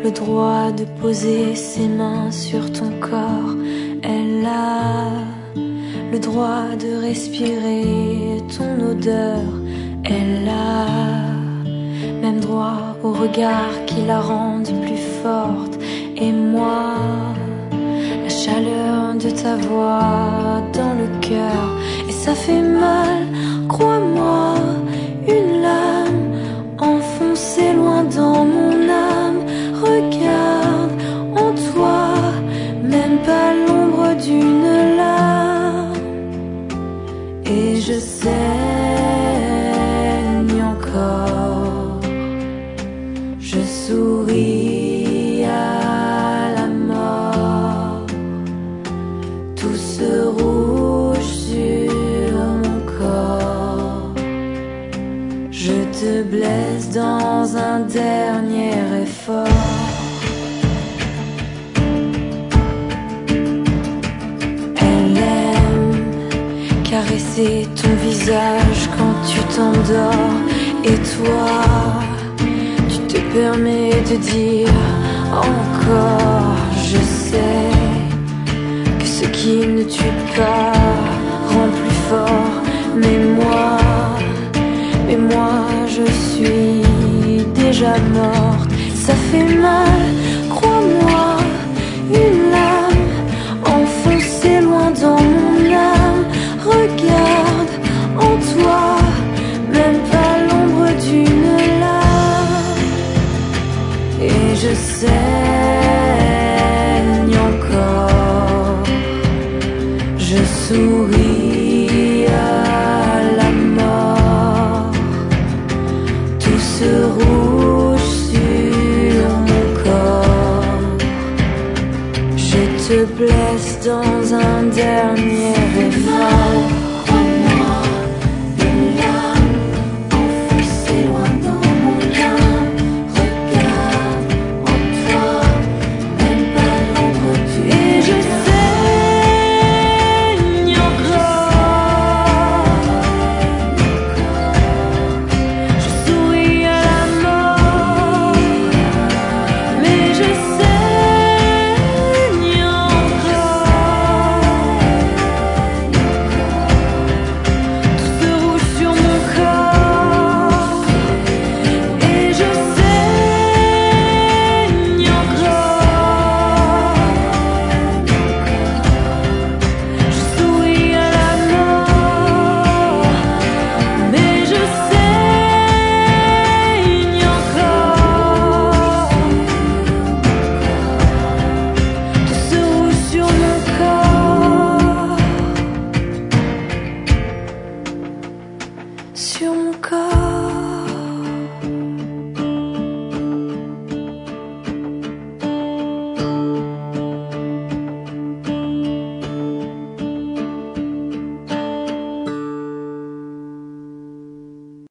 le droit de poser ses mains sur ton corps. Elle a le droit de respirer ton odeur. Elle a même droit au regard qui la rende plus forte. Et moi, la chaleur de ta voix dans le cœur. Et ça fait mal, crois-moi, une lame enfoncée loin dans mon âme. Regarde en toi, même pas l'ombre d'une larme. Et je saigne encore, je souris à la mort. Tout ce rouge sur mon corps. Je te blesse dans un dernier effort. Elle aime caresser ton visage quand tu t'endors. Et toi, tu te permets de dire encore. Je sais que ce qui ne tue pas rend plus fort. Mais moi je suis déjà morte. Ça fait mal, crois-moi, une lame enfoncée loin dans mon âme. Regarde en toi, même pas l'ombre d'une larme. Et je saigne encore, je souris à la mort. Tout ce rouge sur mon corps. Je te blesse dans un dernier effort. Sur mon corps.